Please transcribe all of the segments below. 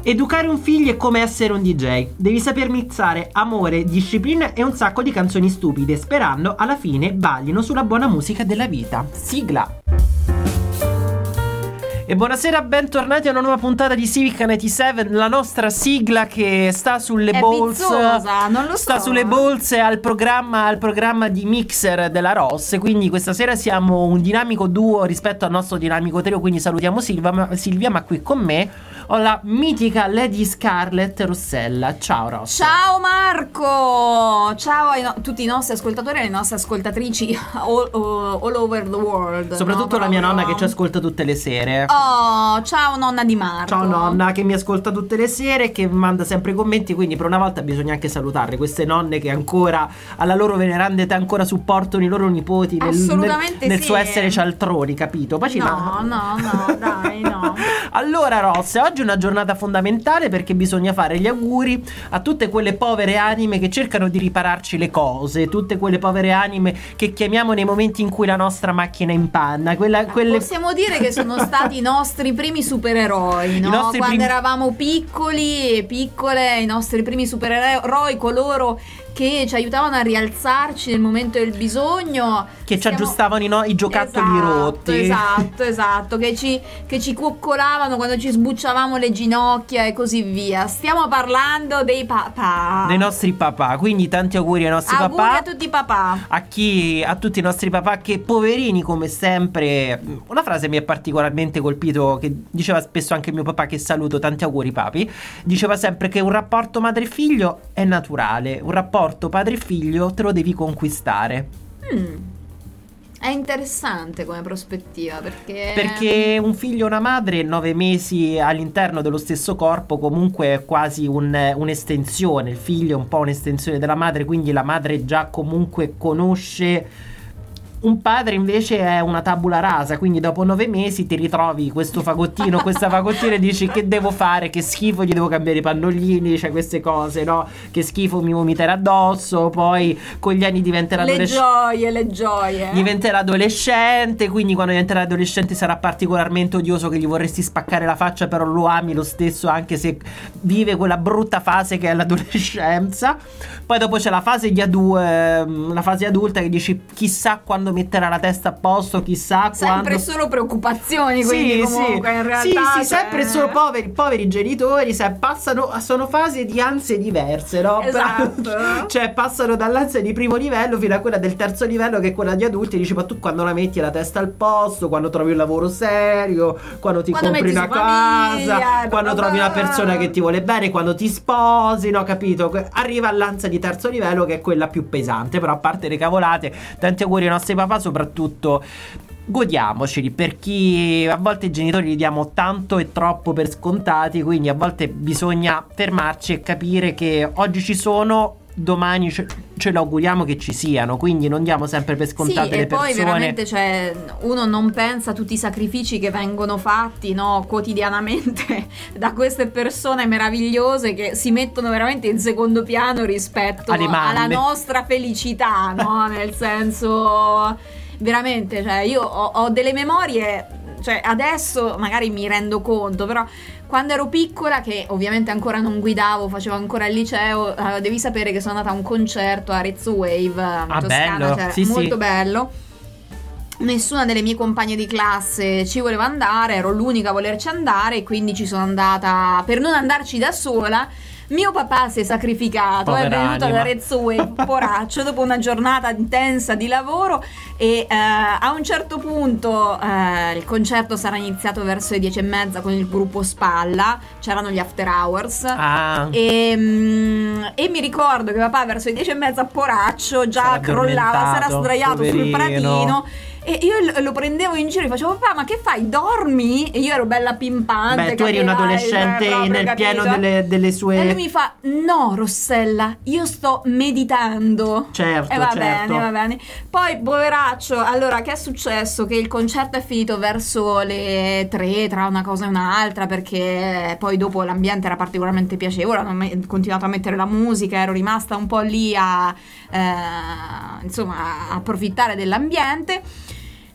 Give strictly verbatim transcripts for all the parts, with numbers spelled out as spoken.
Educare un figlio è come essere un D J. Devi saper mixare amore, disciplina e un sacco di canzoni stupide, sperando alla fine ballino sulla buona musica della vita. Sigla. E buonasera, bentornati a una nuova puntata di Civic novantasette, la nostra sigla che sta sulle è balls, bizzosa, non lo so. sta sulle bolse al programma, al programma di mixer della Ross. Quindi questa sera siamo un dinamico duo rispetto al nostro dinamico trio, quindi salutiamo Silvia, ma, Silvia, ma qui con me ho la mitica Lady Scarlett Rossella. Ciao Ross. Ciao Marco. Ciao a no- tutti i nostri ascoltatori e le nostre ascoltatrici all, all, all over the world. Soprattutto no, la mia proprio. nonna che ci ascolta tutte le sere. Oh, ciao nonna di Marco. Ciao nonna che mi ascolta tutte le sere e che manda sempre commenti, quindi per una volta bisogna anche salutarle queste nonne che ancora alla loro veneranda età ancora supportano i loro nipoti nel, Assolutamente nel, nel sì. suo essere cialtroni, capito? Poi ci No, ma- no, no, dai, no. Allora Ross, oggi è una giornata fondamentale perché bisogna fare gli auguri a tutte quelle povere anime che cercano di ripararci le cose, tutte quelle povere anime che chiamiamo nei momenti in cui la nostra macchina è in panna, quella, quelle... Possiamo dire che sono stati i nostri primi supereroi, no? I nostri Quando primi- eravamo piccoli e piccole, i nostri primi supereroi, coloro che ci aiutavano a rialzarci nel momento del bisogno, che ci Stiamo- aggiustavano i, no- i giocattoli esatto, rotti. Esatto, esatto, che ci, che ci coccolavano quando ci sbucciavamo le ginocchia e così via. Stiamo parlando dei papà. Dei nostri papà, quindi tanti auguri ai nostri Auguri papà. a tutti i papà. A chi, a tutti i nostri papà che poverini come sempre. Una frase mi ha particolarmente colpito che diceva spesso anche mio papà, che saluto, tanti auguri papi. Diceva sempre che un rapporto madre-figlio è naturale, un rapporto padre-figlio te lo devi conquistare. Mm. È interessante come prospettiva perché Perché un figlio e una madre, nove mesi all'interno dello stesso corpo, comunque è quasi un, un'estensione. Il figlio è un po' un'estensione della madre, quindi la madre già comunque conosce. Un padre invece è una tabula rasa, quindi dopo nove mesi ti ritrovi questo fagottino, questa fagottina e dici che devo fare, che schifo, gli devo cambiare i pannolini, cioè queste cose, no? Che schifo, mi vomiterà addosso, poi con gli anni diventerà le adolescente. gioie, le gioie. Diventerà adolescente, quindi quando diventerà adolescente sarà particolarmente odioso, che gli vorresti spaccare la faccia, però lo ami lo stesso anche se vive quella brutta fase che è l'adolescenza. Poi dopo c'è la fase di adu- ehm, la fase adulta che dici chissà quando metterà la testa a posto, chissà sempre quando... solo preoccupazioni, quindi comunque in realtà sì, sì, cioè... sempre solo poveri, poveri genitori, sai, passano, sono fasi di ansie diverse, no? Esatto. Cioè passano dall'ansia di primo livello fino a quella del terzo livello, che è quella di adulti. Dici, ma tu quando la metti la testa al posto, quando trovi un lavoro serio, quando ti Quando compri metti una su famiglia, casa, e quando bla bla trovi una bla. persona che ti vuole bene, quando ti sposi, no, capito? Arriva all'ansia di terzo livello, che è quella più pesante. Però a parte le cavolate, tanti auguri ai nostri papà, soprattutto godiamoceli, per chi a volte i genitori li diamo tanto e troppo per scontati, quindi a volte bisogna fermarci e capire che oggi ci sono, domani ce, ce lo auguriamo che ci siano, quindi non diamo sempre per scontate sì, le e poi persone. veramente, cioè, uno non pensa a tutti i sacrifici che vengono fatti, no, quotidianamente da queste persone meravigliose che si mettono veramente in secondo piano rispetto Alle mamme. alla nostra felicità, no? Nel senso, veramente, cioè, io ho, ho delle memorie, cioè adesso magari mi rendo conto, però quando ero piccola, che ovviamente ancora non guidavo, facevo ancora il liceo, eh, devi sapere che sono andata a un concerto a Arezzo Wave in Ah, Toscana, bello. cioè, Sì, molto sì. bello. Nessuna delle mie compagne di classe ci voleva andare, ero l'unica a volerci andare, quindi ci sono andata per non andarci da sola. Mio papà si è sacrificato, Povera è venuto ad anima. Arezzo Wave, poraccio, dopo una giornata intensa di lavoro, e eh, a un certo punto eh, il concerto sarà iniziato verso le dieci e mezza con il gruppo Spalla, c'erano gli after hours. Ah, E, mm, e mi ricordo che papà verso le dieci e mezza, poraccio, già S'era crollava, si era addormentato, sdraiato sul poverino. pratino. E io lo- lo prendevo in giro e facevo: papà, ma che fai? Dormi? E io ero bella pimpante. beh, tu eri un capirai, adolescente cioè, proprio, nel capito? pieno delle, delle sue... E lui mi fa: no, Rossella, io sto meditando. Certo, E va certo. bene, va bene. Poi, poveraccio, allora, che è successo? Che il concerto è finito verso le tre, tra una cosa e un'altra, perché poi dopo l'ambiente era particolarmente piacevole, hanno me- continuato a mettere la musica, ero rimasta un po' lì a, eh, insomma, a approfittare dell'ambiente.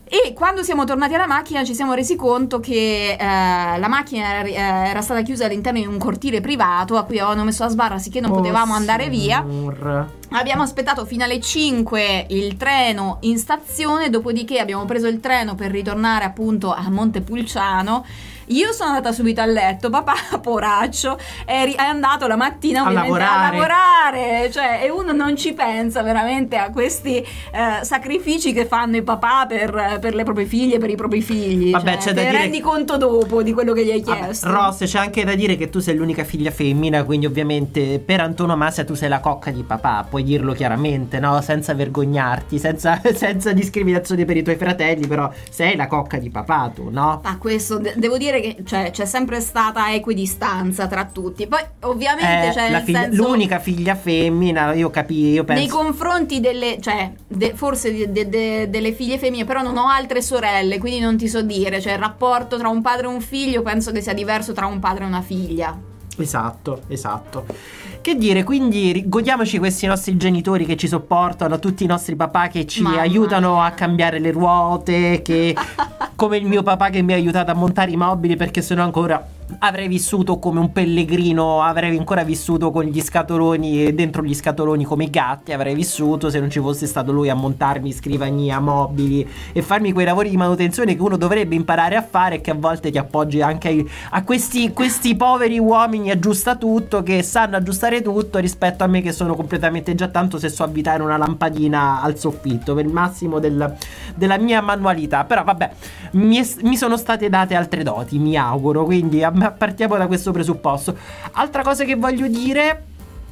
E quando siamo tornati alla macchina ci siamo resi conto che eh, la macchina era, era stata chiusa all'interno di un cortile privato a cui avevano messo la sbarra, sicché non Oh, potevamo andare via. signor. Abbiamo aspettato fino alle cinque il treno in stazione, dopodiché abbiamo preso il treno per ritornare appunto a Montepulciano. Io sono andata subito a letto, papà, poraccio, è, ri- è andato la mattina A ovviamente lavorare. a lavorare, cioè, e uno non ci pensa veramente a questi eh, sacrifici che fanno i papà per, per le proprie figlie, per i propri figli. Vabbè, cioè, c'è da te dire rendi che- conto dopo di quello che gli hai Vabbè, chiesto. Ross, c'è anche da dire che tu sei l'unica figlia femmina, quindi ovviamente per antonomasia tu sei la cocca di papà, puoi dirlo chiaramente, no? Senza vergognarti, senza, senza discriminazione per i tuoi fratelli, però sei la cocca di papà tu, no? Ma questo de- devo dire che cioè, c'è sempre stata equidistanza tra tutti. Poi ovviamente Eh, cioè, la nel figlia- senso, l'unica figlia femmina, io capisco, io penso. nei confronti delle cioè de- forse de- de- de- delle figlie femmine, però non ho altre sorelle, quindi non ti so dire, cioè il rapporto tra un padre e un figlio penso che sia diverso tra un padre e una figlia. Esatto, esatto. Che dire, quindi ri- godiamoci questi nostri genitori che ci sopportano, tutti i nostri papà che ci Mamma aiutano mia. a cambiare le ruote, che come il mio papà che mi ha aiutato a montare i mobili, perché sennò ancora avrei vissuto come un pellegrino, avrei ancora vissuto con gli scatoloni e dentro gli scatoloni come i gatti, avrei vissuto se non ci fosse stato lui a montarmi scrivania, mobili e farmi quei lavori di manutenzione che uno dovrebbe imparare a fare e che a volte ti appoggi anche ai- a questi, questi poveri uomini aggiusta tutto che sanno aggiustare tutto rispetto a me che sono completamente già tanto se so avvitare una lampadina al soffitto per il massimo del- della mia manualità. Però vabbè, mi, è- mi sono state date altre doti, mi auguro, quindi a- partiamo da questo presupposto. Altra cosa che voglio dire.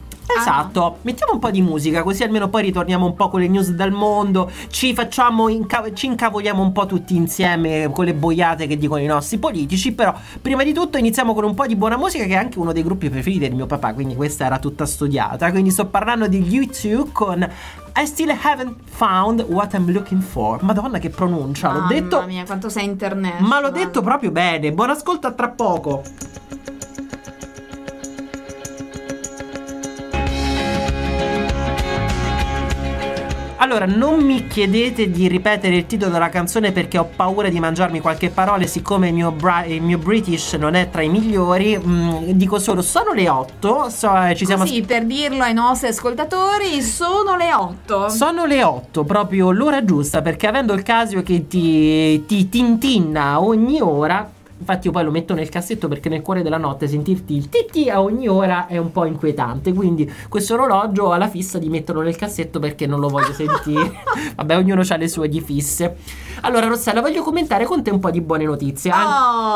Esatto, mettiamo un po' di musica così almeno poi ritorniamo un po' con le news dal mondo, ci facciamo inca- ci incavoliamo un po' tutti insieme con le boiate che dicono i nostri politici. Però prima di tutto iniziamo con un po' di buona musica, che è anche uno dei gruppi preferiti del mio papà, quindi questa era tutta studiata. Quindi sto parlando di U due con I Still Haven't Found What I'm Looking For. Madonna che pronuncia, l'ho Mamma detto, mia, quanto sei internet. ma l'ho detto proprio bene. Buon ascolto, a tra poco. Allora, non mi chiedete di ripetere il titolo della canzone perché ho paura di mangiarmi qualche parola, e siccome il mio, bra- il mio British non è tra i migliori, mh, dico solo sono le otto, so, eh, ci siamo Così, per dirlo ai nostri ascoltatori, sono le otto. Sono le otto, proprio l'ora giusta, perché avendo il Casio che ti, ti tintinna ogni ora, infatti io poi lo metto nel cassetto perché nel cuore della notte sentirti il titti a ogni ora è un po' inquietante, quindi questo orologio ha la fissa di metterlo nel cassetto perché non lo voglio sentire. Vabbè, ognuno ha le sue di fisse. Allora Rossella, voglio commentare con te un po' di buone notizie. An-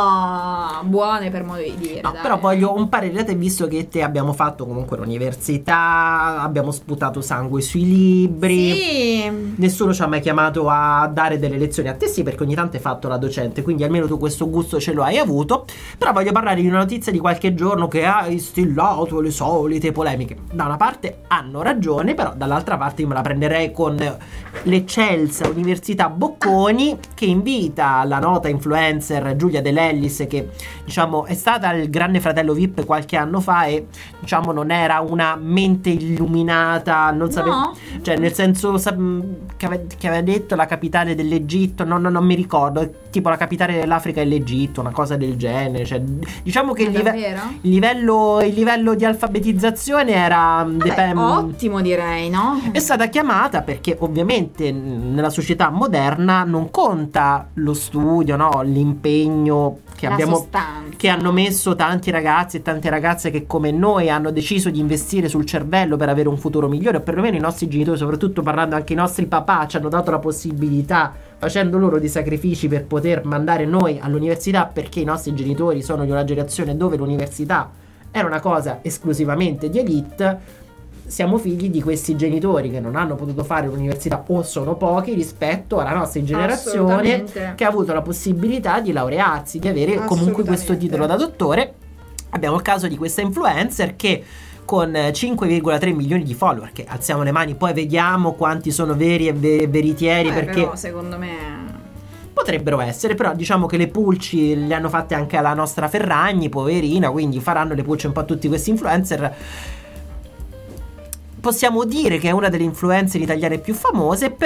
Oh, buone per modo di dire. No, dai. però voglio un parere da te, visto che te abbiamo fatto comunque l'università, abbiamo sputato sangue sui libri. Sì. Nessuno ci ha mai chiamato a dare delle lezioni, a te sì, perché ogni tanto hai fatto la docente, quindi almeno tu questo gusto ce lo hai avuto. Però voglio parlare di una notizia di qualche giorno che ha instillato le solite polemiche. Da una parte hanno ragione, però dall'altra parte io me la prenderei con l'eccelsa Università Bocconi, che invita la nota influencer Giulia De Lellis, che diciamo è stata il grande fratello V I P qualche anno fa e diciamo non era una mente illuminata, non sapeva, No. cioè nel senso sap- che, ave- che aveva detto la capitale dell'Egitto, no, no, non mi ricordo, tipo la capitale dell'Africa è l'Egitto, una cosa del genere, cioè diciamo che il, live- Davvero? il livello il livello di alfabetizzazione era Beh, depem- ottimo direi, no? è stata chiamata perché ovviamente n- nella società moderna non conta lo studio, no? L'impegno che La abbiamo sostanza. che hanno messo tanti ragazzi e tante ragazze che come noi hanno deciso di investire sul cervello per avere un futuro migliore, o perlomeno i nostri genitori, soprattutto parlando anche i nostri papà, ci hanno dato la possibilità, facendo loro dei sacrifici per poter mandare noi all'università, perché i nostri genitori sono di una generazione dove l'università era una cosa esclusivamente di elite. Siamo figli di questi genitori che non hanno potuto fare l'università o sono pochi rispetto alla nostra generazione Assolutamente. che ha avuto la possibilità di laurearsi, di avere comunque questo Assolutamente. titolo da dottore. Abbiamo il caso di questa influencer che con cinque virgola tre milioni di follower, che alziamo le mani, poi vediamo quanti sono veri e ve- veritieri, Eh, perché però secondo me potrebbero essere, però diciamo che le pulci le hanno fatte anche alla nostra Ferragni, poverina, quindi faranno le pulci un po' a tutti questi influencer. Possiamo dire che è una delle influencer italiane più famose, però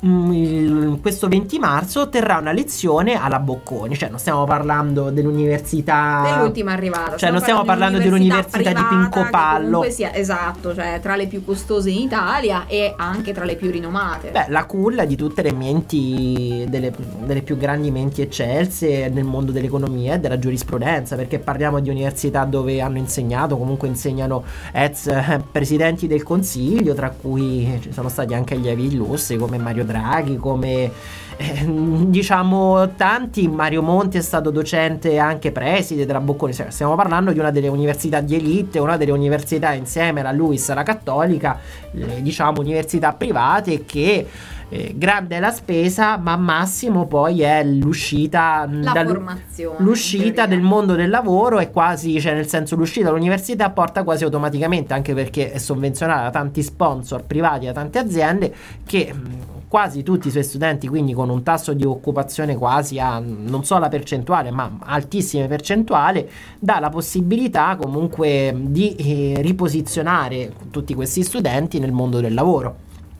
mh, il, questo venti marzo terrà una lezione alla Bocconi, cioè non stiamo parlando dell'università dell'ultima arrivata, cioè non stiamo parlando dell'università di Pinco Pallo, sia, esatto, cioè tra le più costose in Italia e anche tra le più rinomate. Beh, la culla di tutte le menti, delle, delle più grandi menti eccelse nel mondo dell'economia e della giurisprudenza, perché parliamo di università dove hanno insegnato, comunque insegnano ex eh, presidenti del Consiglio, tra cui ci sono stati anche allievi illustri come Mario Draghi, come eh, diciamo tanti. Mario Monti è stato docente e anche preside della Bocconi. Stiamo parlando di una delle università di elite, una delle università insieme alla LUISS, alla Cattolica, eh, diciamo università private che eh, grande è la spesa, ma massimo poi è l'uscita la dal, formazione, l'uscita del mondo del lavoro è quasi, cioè nel senso l'uscita dall'università porta quasi automaticamente, anche perché è sovvenzionata da tanti sponsor privati, da tante aziende, che quasi tutti i suoi studenti, quindi con un tasso di occupazione quasi a non so la percentuale, ma altissime percentuali, dà la possibilità comunque di eh, riposizionare tutti questi studenti nel mondo del lavoro.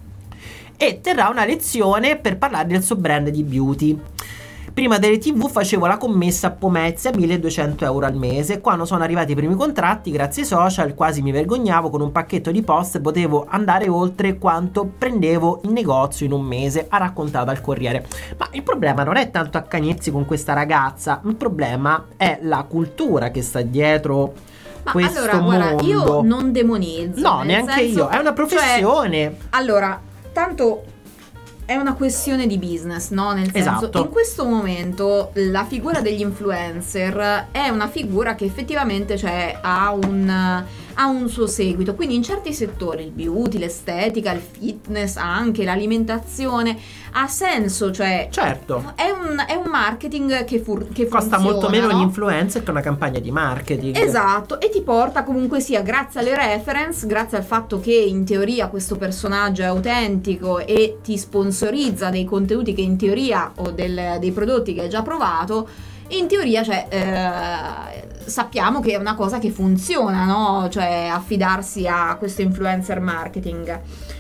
E terrà una lezione per parlare del suo brand di beauty. Prima delle tv facevo la commessa a Pomezia, milleduecento euro al mese. Quando sono arrivati i primi contratti, grazie ai social, quasi mi vergognavo, con un pacchetto di post potevo andare oltre quanto prendevo in negozio in un mese, ha raccontato al Corriere. Ma il problema non è tanto accanirsi con questa ragazza, il problema è la cultura che sta dietro. Ma questo allora, guarda, mondo. io non demonizzo. No, neanche senso, io, è una professione. Cioè, allora, tanto è una questione di business, no? Nel senso, esatto. In questo momento la figura degli influencer è una figura che effettivamente, cioè, ha un, ha un suo seguito. Quindi in certi settori, il beauty, l'estetica, il fitness, anche l'alimentazione, ha senso, cioè certo. È un, è un marketing che, fur, che costa funziona, molto meno no? gli influencer che una campagna di marketing. Esatto, e ti porta comunque sia, grazie alle reference, grazie al fatto che in teoria questo personaggio è autentico e ti sponsorizza dei contenuti che in teoria, o del, dei prodotti che hai già provato, in teoria, cioè, eh, sappiamo che è una cosa che funziona, no? Cioè affidarsi a questo influencer marketing.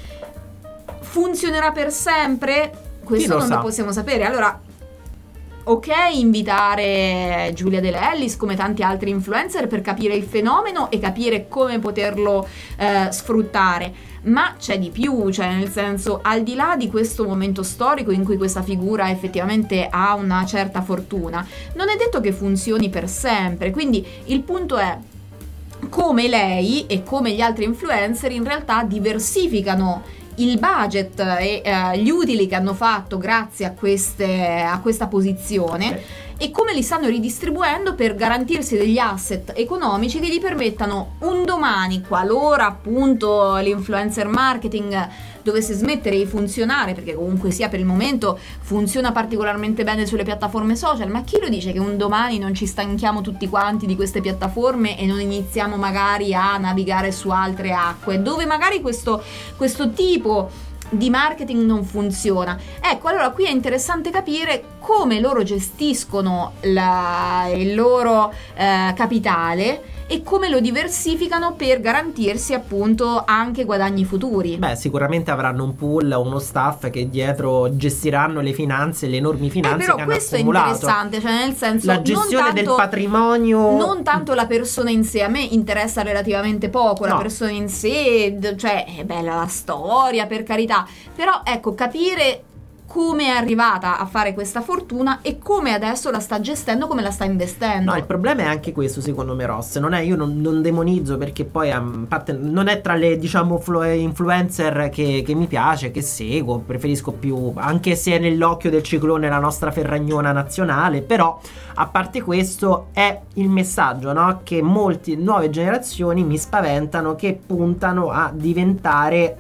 Funzionerà per sempre? Questo non sa. lo possiamo sapere. Allora, ok, invitare Giulia De Lellis come tanti altri influencer per capire il fenomeno e capire come poterlo eh, sfruttare, ma c'è di più, cioè nel senso, al di là di questo momento storico in cui questa figura effettivamente ha una certa fortuna, non è detto che funzioni per sempre. Quindi il punto è come lei e come gli altri influencer in realtà diversificano il budget e uh, gli utili che hanno fatto grazie a, queste, a questa posizione, okay, e come li stanno ridistribuendo per garantirsi degli asset economici che gli permettano un domani, qualora appunto l'influencer marketing dovesse smettere di funzionare, perché comunque sia per il momento funziona particolarmente bene sulle piattaforme social, ma chi lo dice che un domani non ci stanchiamo tutti quanti di queste piattaforme e non iniziamo magari a navigare su altre acque dove magari questo, questo tipo di marketing non funziona? Ecco, allora qui è interessante capire come loro gestiscono la, il loro eh, capitale e come lo diversificano per garantirsi appunto anche guadagni futuri. Beh, sicuramente avranno un pool o uno staff che dietro gestiranno le finanze, le enormi finanze eh, però che hanno questo accumulato. È interessante, cioè nel senso, la gestione non tanto, del patrimonio, non tanto la persona in sé. A me interessa relativamente poco la no. persona in sé, cioè è bella la storia, per carità, però ecco, capire come è arrivata a fare questa fortuna e come adesso la sta gestendo, come la sta investendo. No, il problema è anche questo, secondo me, Ross. Non è, io non, non demonizzo, perché poi um, parte, non è tra le, diciamo, flu- influencer che, che mi piace, che seguo, preferisco più, anche se è nell'occhio del ciclone la nostra Ferragnona nazionale. Però a parte questo è il messaggio, no? Che molte nuove generazioni mi spaventano, che puntano a diventare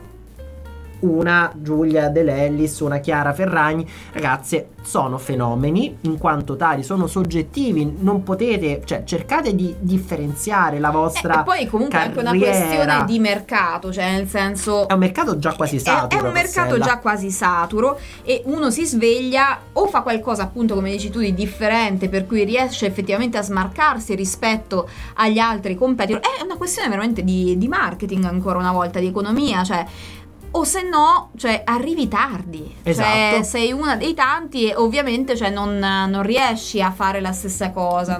una Giulia De Lellis, una Chiara Ferragni. Ragazze, sono fenomeni, in quanto tali sono soggettivi, non potete, cioè cercate di differenziare la vostra eh, e poi comunque è anche una questione di mercato, cioè nel senso è un mercato già quasi saturo, è, è un mercato Rossella. già quasi saturo, e uno si sveglia o fa qualcosa appunto come dici tu di differente, per cui riesce effettivamente a smarcarsi rispetto agli altri competitor. È una questione veramente di, di marketing, ancora una volta, di economia, cioè o se no, cioè, arrivi tardi. Esatto. Cioè, sei una dei tanti e ovviamente, cioè, non, non riesci a fare la stessa cosa.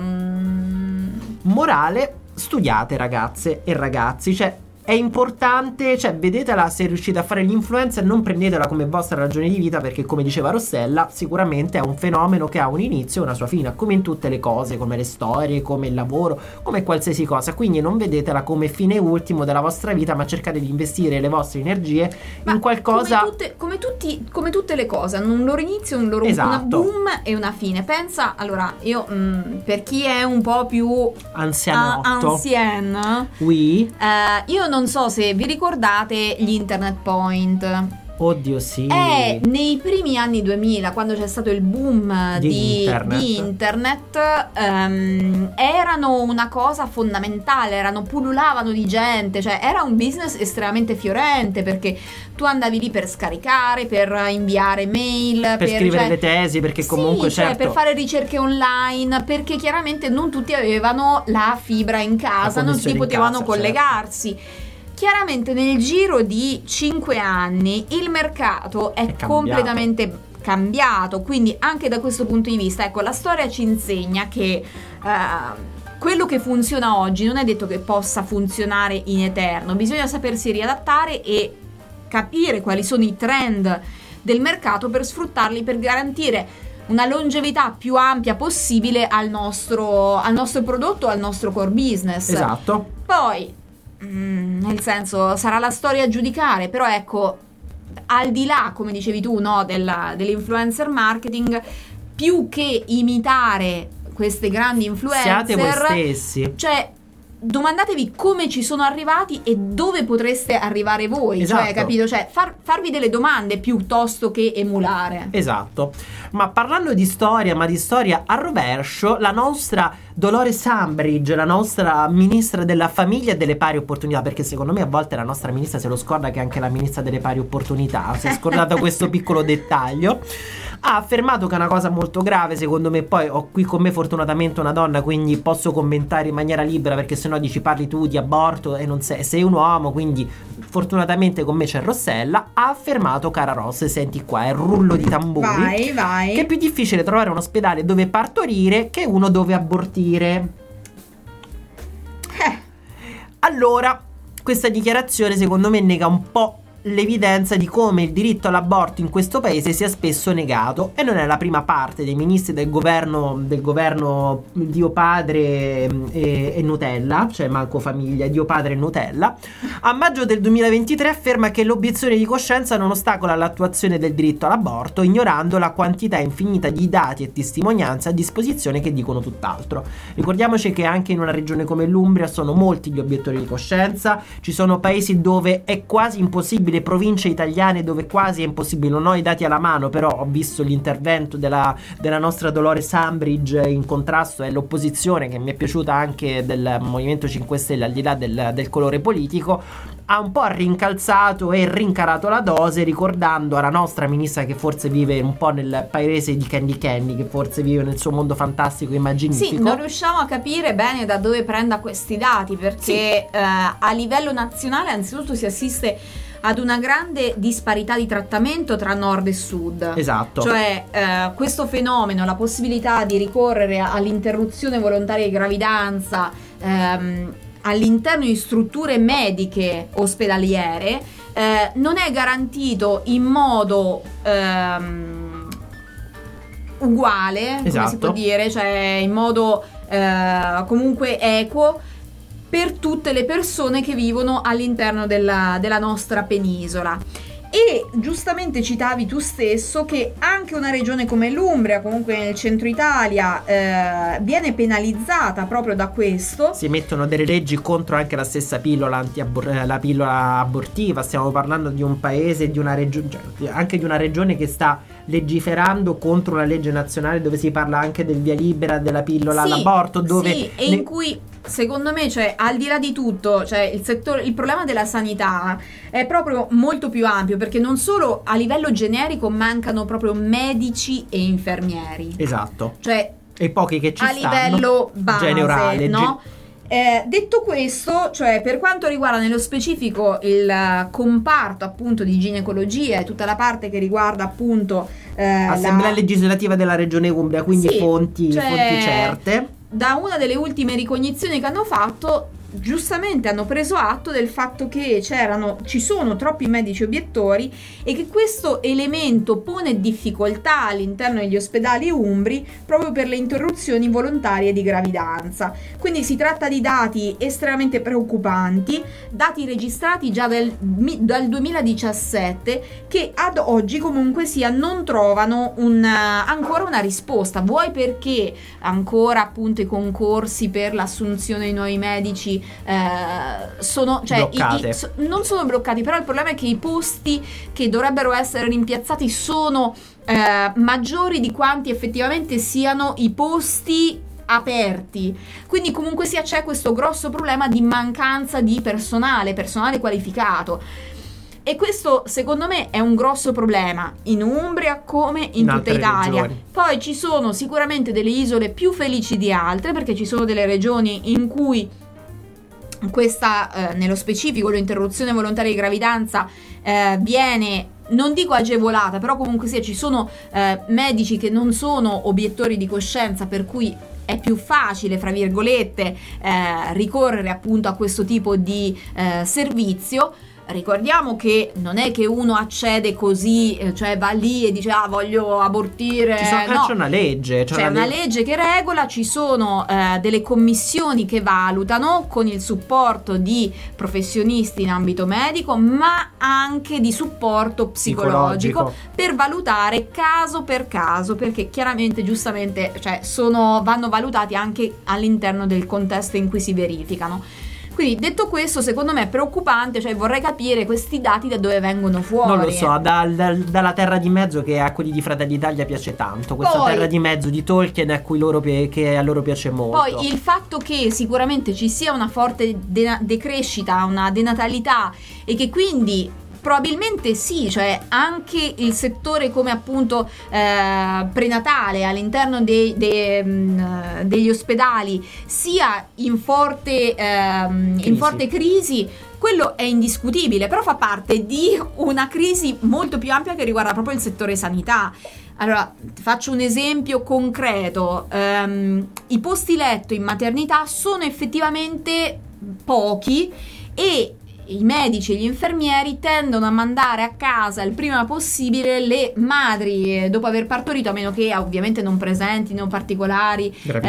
Mm. Morale, studiate ragazze e ragazzi, cioè è importante, cioè vedetela, se riuscite a fare l'influencer non prendetela come vostra ragione di vita, perché come diceva Rossella sicuramente è un fenomeno che ha un inizio e una sua fine, come in tutte le cose, come le storie, come il lavoro, come qualsiasi cosa, quindi non vedetela come fine ultimo della vostra vita, ma cercate di investire le vostre energie ma in qualcosa come, tutte, come, tutti, come tutte le cose hanno un loro inizio, un loro esatto. una boom e una fine. Pensa, allora io mh, per chi è un po' più anzianotto, ancien, oui. eh, io non so se vi ricordate gli internet point. Oddio sì. È nei primi anni duemila, quando c'è stato il boom di, di internet, di internet um, erano una cosa fondamentale, erano pullulavano di gente, cioè era un business estremamente fiorente, perché tu andavi lì per scaricare, per inviare mail, per, per scrivere cioè, le tesi, perché comunque sì, cioè, certo, per fare ricerche online, perché chiaramente non tutti avevano la fibra in casa, non tutti potevano casa, collegarsi. certo. Chiaramente nel giro di cinque anni il mercato è, è completamente cambiato, quindi anche da questo punto di vista, ecco, la storia ci insegna che uh, quello che funziona oggi non è detto che possa funzionare in eterno, bisogna sapersi riadattare e capire quali sono i trend del mercato per sfruttarli, per garantire una longevità più ampia possibile al nostro, al nostro prodotto, al nostro core business. Esatto. Poi nel senso, sarà la storia a giudicare, però ecco, al di là, come dicevi tu, no, della, dell'influencer marketing, più che imitare queste grandi influencer, siate voi stessi, cioè domandatevi come ci sono arrivati e dove potreste arrivare voi, esatto. Cioè, capito? Cioè, far, farvi delle domande piuttosto che emulare. Esatto. Ma parlando di storia, ma di storia a rovescio, la nostra Dolores Umbridge, la nostra ministra della famiglia e delle pari opportunità, perché secondo me a volte la nostra ministra se lo scorda che è anche la ministra delle pari opportunità, si è scordata questo piccolo dettaglio, ha affermato che è una cosa molto grave, secondo me. Poi ho qui con me fortunatamente una donna, quindi posso commentare in maniera libera, perché sennò dici parli tu di aborto e non sei, sei un uomo, quindi fortunatamente con me c'è Rossella. Ha affermato, cara Ross, senti qua, è il rullo di tamburi, vai, vai, che è più difficile trovare un ospedale dove partorire che uno dove abortire. Eh. Allora, questa dichiarazione secondo me nega un po' l'evidenza di come il diritto all'aborto in questo paese sia spesso negato, e non è la prima parte dei ministri del governo del governo Dio Padre e, e Nutella, cioè manco famiglia, Dio Padre e Nutella. A maggio del duemilaventitré afferma che l'obiezione di coscienza non ostacola l'attuazione del diritto all'aborto, ignorando la quantità infinita di dati e testimonianze a disposizione che dicono tutt'altro. Ricordiamoci che anche in una regione come l'Umbria sono molti gli obiettori di coscienza, ci sono paesi dove è quasi impossibile, province italiane dove quasi è impossibile. Non ho i dati alla mano, però ho visto l'intervento della, della nostra Dolores Umbridge in contrasto all'opposizione, che mi è piaciuta, anche del Movimento cinque Stelle, al di là del, del colore politico. Ha un po' rincalzato e rincarato la dose, ricordando alla nostra ministra, che forse vive un po' nel paese di Candy Candy, che forse vive nel suo mondo fantastico immaginifico. Sì, non riusciamo a capire bene da dove prenda questi dati, perché sì. eh, a livello nazionale anzitutto si assiste ad una grande disparità di trattamento tra nord e sud. Esatto. Cioè eh, questo fenomeno, la possibilità di ricorrere all'interruzione volontaria di gravidanza ehm, all'interno di strutture mediche ospedaliere eh, non è garantito in modo ehm, uguale, esatto. come si può dire, cioè in modo eh, comunque equo per tutte le persone che vivono all'interno della, della nostra penisola. E giustamente citavi tu stesso che anche una regione come l'Umbria, comunque nel centro Italia, eh, viene penalizzata proprio da questo. Si mettono delle leggi contro anche la stessa pillola anti-abor- la pillola abortiva. Stiamo parlando di un paese, di una regione, cioè anche di una regione che sta legiferando contro una legge nazionale dove si parla anche del via libera della pillola sì, all'aborto, dove sì, e ne- in cui secondo me, cioè, al di là di tutto, cioè il settore, il problema della sanità è proprio molto più ampio, perché non solo a livello generico mancano proprio medici e infermieri. Esatto. Cioè e pochi che ci a stanno livello base, generale, no? ge- Eh, detto questo, cioè per quanto riguarda nello specifico il uh, comparto appunto di ginecologia e tutta la parte che riguarda appunto eh, Assemblea la... legislativa della Regione Umbria, quindi sì, fonti, cioè, fonti certe. Da una delle ultime ricognizioni che hanno fatto, giustamente hanno preso atto del fatto che c'erano, ci sono troppi medici obiettori e che questo elemento pone difficoltà all'interno degli ospedali umbri proprio per le interruzioni volontarie di gravidanza. Quindi si tratta di dati estremamente preoccupanti, dati registrati già del, dal duemiladiciassette, che ad oggi comunque sia non trovano un, ancora una risposta. Vuoi perché ancora appunto i concorsi per l'assunzione di nuovi medici Eh, sono, cioè, i, i, so, non sono bloccati, però il problema è che i posti che dovrebbero essere rimpiazzati sono eh, maggiori di quanti effettivamente siano i posti aperti. Quindi comunque sia c'è questo grosso problema di mancanza di personale, personale qualificato. E questo secondo me è un grosso problema in Umbria come in, in tutta Italia. Regioni. Poi ci sono sicuramente delle isole più felici di altre, perché ci sono delle regioni in cui questa, eh, nello specifico, l'interruzione volontaria di gravidanza eh, viene, non dico agevolata, però comunque sia ci sono eh, medici che non sono obiettori di coscienza, per cui è più facile, fra virgolette, eh, ricorrere appunto a questo tipo di eh, servizio. Ricordiamo che non è che uno accede così, cioè va lì e dice ah voglio abortire. Ci sono, no. C'è una legge. C'è, c'è una, una legge che regola, ci sono eh, delle commissioni che valutano con il supporto di professionisti in ambito medico, ma anche di supporto psicologico, psicologico. Per valutare caso per caso, perché chiaramente giustamente cioè, sono, vanno valutati anche all'interno del contesto in cui si verificano. Quindi detto questo, secondo me è preoccupante, cioè vorrei capire questi dati da dove vengono fuori. Non lo so, dal, dal, dalla terra di mezzo che a quelli di Fratelli d'Italia piace tanto, questa poi, terra di mezzo di Tolkien a cui loro, che a loro piace molto. Poi il fatto che sicuramente ci sia una forte de- decrescita, una denatalità e che quindi probabilmente sì, cioè anche il settore come appunto eh, prenatale all'interno dei, dei, mh, degli ospedali sia in forte, ehm, in forte crisi, quello è indiscutibile, però fa parte di una crisi molto più ampia che riguarda proprio il settore sanità. Allora, faccio un esempio concreto, um, i posti letto in maternità sono effettivamente pochi e i medici e gli infermieri tendono a mandare a casa il prima possibile le madri dopo aver partorito, a meno che ovviamente non presentino particolari,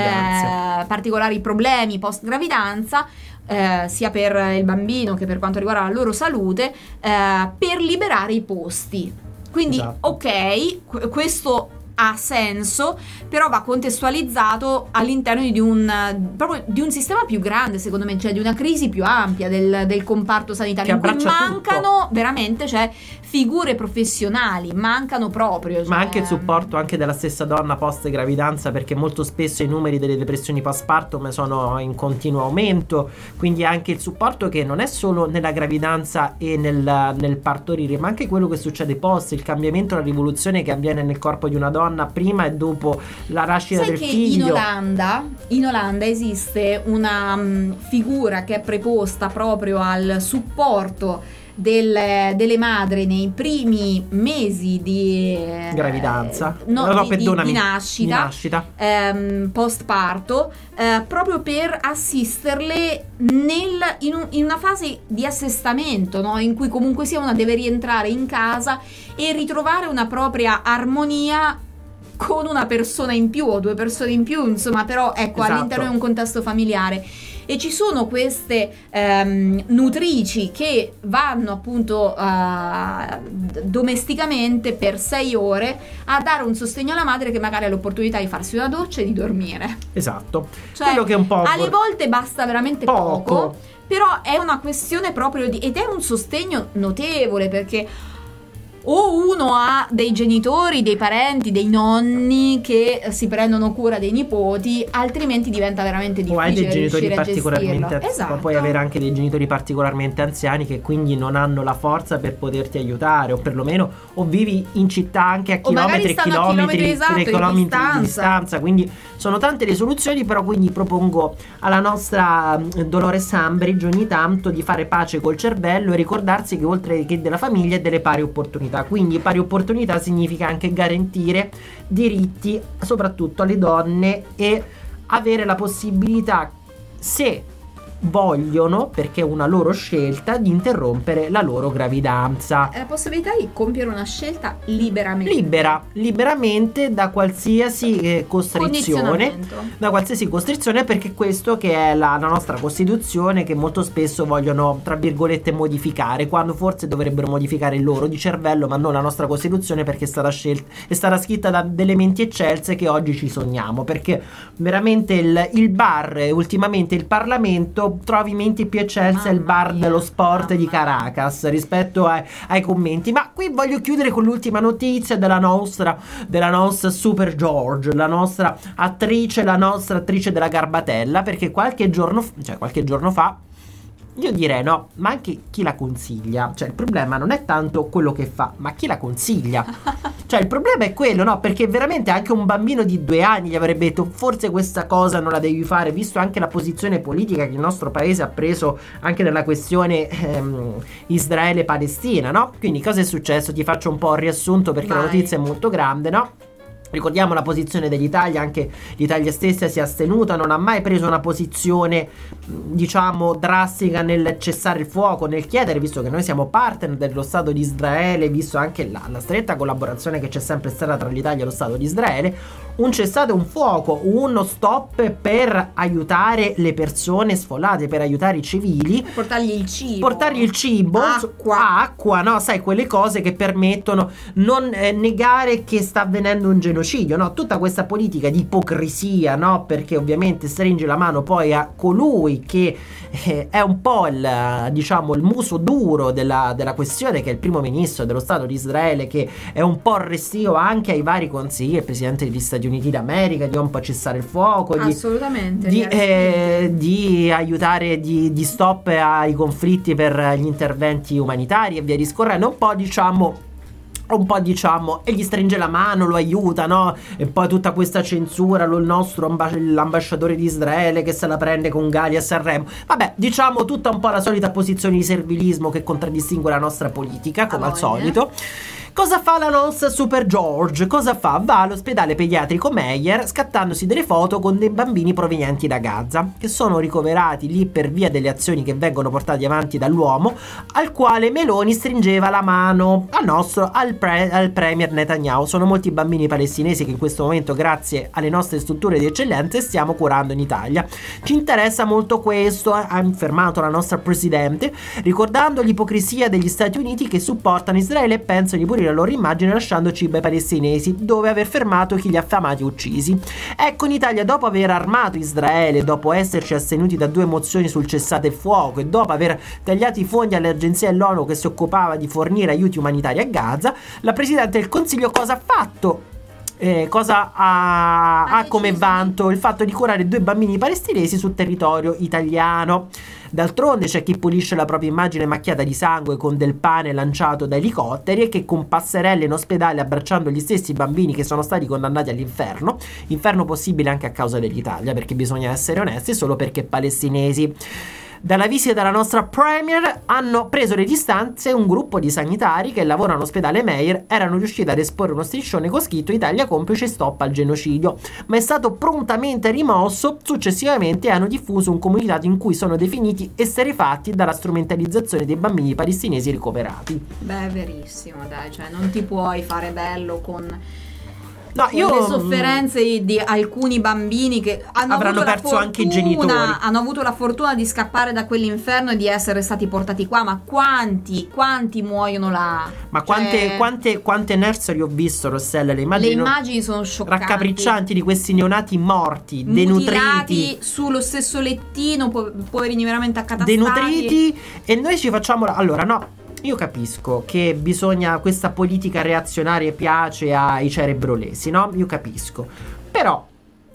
eh, particolari problemi post gravidanza, eh, sia per il bambino che per quanto riguarda la loro salute, eh, per liberare i posti. Quindi esatto. Ok, qu- questo ha senso, però va contestualizzato all'interno di un proprio di un sistema più grande, secondo me, cioè di una crisi più ampia del, del comparto sanitario, in cui mancano tutto. Veramente, cioè figure professionali, mancano proprio, cioè... ma anche il supporto anche della stessa donna post gravidanza, perché molto spesso i numeri delle depressioni postpartum sono in continuo aumento, quindi anche il supporto che non è solo nella gravidanza e nel, nel partorire, ma anche quello che succede post, il cambiamento, la rivoluzione che avviene nel corpo di una donna prima e dopo la nascita Sai del che figlio. In Olanda, in Olanda esiste una um, figura che è preposta proprio al supporto del, delle madri nei primi mesi di gravidanza, eh, no, no, di, perdonami, di, di nascita, di nascita. Ehm, postparto, eh, proprio per assisterle nel, in, un, in una fase di assestamento, no? In cui comunque sia una deve rientrare in casa e ritrovare una propria armonia con una persona in più o due persone in più, insomma, però ecco, esatto. All'interno di un contesto familiare. E ci sono queste ehm, nutrici che vanno appunto uh, domesticamente per sei ore a dare un sostegno alla madre che magari ha l'opportunità di farsi una doccia e di dormire. Esatto. Cioè, quello che è un po' alle volte basta veramente poco, poco, però è una questione proprio di, ed è un sostegno notevole, perché o uno ha dei genitori, dei parenti, dei nonni che si prendono cura dei nipoti, altrimenti diventa veramente difficile. O hai dei genitori riuscire a particolarmente gestirlo. Esatto. Ma puoi avere anche dei genitori particolarmente anziani che quindi non hanno la forza per poterti aiutare, o perlomeno o vivi in città anche a O magari chilometri e stanno a chilometri, chilometri esatto, tre di chilometri di distanza. distanza. Quindi sono tante le soluzioni, però quindi propongo alla nostra mm, Dolores Umbridge ogni tanto di fare pace col cervello e ricordarsi che oltre che della famiglia è delle pari opportunità. Quindi pari opportunità significa anche garantire diritti soprattutto alle donne e avere la possibilità, se vogliono, perché è una loro scelta, di interrompere la loro gravidanza. È la possibilità di compiere una scelta liberamente. Libera, liberamente da qualsiasi eh, costrizione, Condizionamento. da qualsiasi costrizione, perché questo che è la, la nostra Costituzione, che molto spesso vogliono, tra virgolette, modificare, quando forse dovrebbero modificare il loro di cervello, ma non la nostra Costituzione, perché è stata scelta, è stata scritta da delle menti eccelse che oggi ci sogniamo, perché veramente il, il bar e ultimamente il Parlamento trovi menti più eccelse al bar dello sport di Caracas rispetto ai, ai commenti. Ma qui voglio chiudere con l'ultima notizia della nostra della nostra Super George, la nostra attrice, la nostra attrice della Garbatella, perché qualche giorno cioè qualche giorno fa io direi no, ma anche chi la consiglia. Cioè il problema non è tanto quello che fa, ma chi la consiglia. Cioè il problema è quello, no? Perché veramente anche un bambino di due anni gli avrebbe detto forse questa cosa non la devi fare, visto anche la posizione politica che il nostro paese ha preso anche nella questione ehm, Israele-Palestina, no? Quindi cosa è successo? Ti faccio un po' il riassunto perché Vai. la notizia è molto grande, no? Ricordiamo la posizione dell'Italia, anche l'Italia stessa si è astenuta, non ha mai preso una posizione diciamo drastica nel cessare il fuoco, nel chiedere, visto che noi siamo partner dello Stato di Israele, visto anche la, la stretta collaborazione che c'è sempre stata tra l'Italia e lo Stato di Israele, un cessate un fuoco, uno stop per aiutare le persone sfollate, per aiutare i civili, Portargli il cibo. portargli il cibo, Acqua. acqua, no? Sai, quelle cose che permettono non eh, negare che sta avvenendo un genocidio, no? Tutta questa politica di ipocrisia, no? Perché ovviamente stringe la mano poi a colui che eh, è un po' il, diciamo, il muso duro della, della questione, che è il primo ministro dello Stato di Israele, che è un po' restio anche ai vari consigli, il presidente degli Stati Uniti d'America, di un po' cessare il fuoco, di, Assolutamente. di, eh, di aiutare, di, di stop ai conflitti per gli interventi umanitari e via discorrendo, un po' diciamo un po' diciamo e gli stringe la mano, lo aiuta, no? E poi tutta questa censura, lo, il nostro ambas- l'ambasciatore di Israele che se la prende con Gali a Sanremo, vabbè, diciamo tutta un po' la solita posizione di servilismo che contraddistingue la nostra politica, come al solito. Cosa fa la nostra Super George? Cosa fa? Va all'ospedale pediatrico Meyer scattandosi delle foto con dei bambini provenienti da Gaza, che sono ricoverati lì per via delle azioni che vengono portate avanti dall'uomo, al quale Meloni stringeva la mano al nostro, al, pre, al premier Netanyahu. Sono molti bambini palestinesi che in questo momento, grazie alle nostre strutture di eccellenza, stiamo curando in Italia. Ci interessa molto questo, ha affermato la nostra presidente, ricordando l'ipocrisia degli Stati Uniti che supportano Israele e pensano di pulire la loro immagine lasciando cibo ai palestinesi, dove aver fermato chi li ha affamati e uccisi. Ecco, in Italia, dopo aver armato Israele, dopo esserci astenuti da due mozioni sul cessate il fuoco e dopo aver tagliato i fondi alle agenzie dell'ONU che si occupava di fornire aiuti umanitari a Gaza, la Presidente del Consiglio cosa ha fatto? Eh, cosa ha, ha come vanto il fatto di curare due bambini palestinesi sul territorio italiano. D'altronde c'è chi pulisce la propria immagine macchiata di sangue con del pane lanciato da elicotteri e che con passerelle in ospedale abbracciando gli stessi bambini che sono stati condannati all'inferno, inferno possibile anche a causa dell'Italia, perché bisogna essere onesti, solo perché palestinesi. Dalla visita della nostra premier hanno preso le distanze un gruppo di sanitari che lavorano all'ospedale Meyer, erano riusciti ad esporre uno striscione con scritto Italia complice stop al genocidio, ma è stato prontamente rimosso. Successivamente hanno diffuso un comunicato in cui sono definiti esterrefatti dalla strumentalizzazione dei bambini palestinesi ricoverati. Beh, è verissimo, dai, cioè non ti puoi fare bello con No, io le sofferenze di alcuni bambini che hanno avranno avuto perso la fortuna, anche i genitori. hanno avuto la fortuna di scappare da quell'inferno e di essere stati portati qua, ma quanti, quanti muoiono là? Ma quante, cioè, quante, quante nursery ho visto, Rossella? Le immagini, le immagini sono scioccanti, raccapriccianti di questi neonati morti, mutilati denutriti, sullo stesso lettino, po- poverini veramente accatastati, denutriti. E noi ci facciamo la... allora no, io capisco che bisogna, questa politica reazionaria piace ai cerebrolesi, no? Io capisco. Però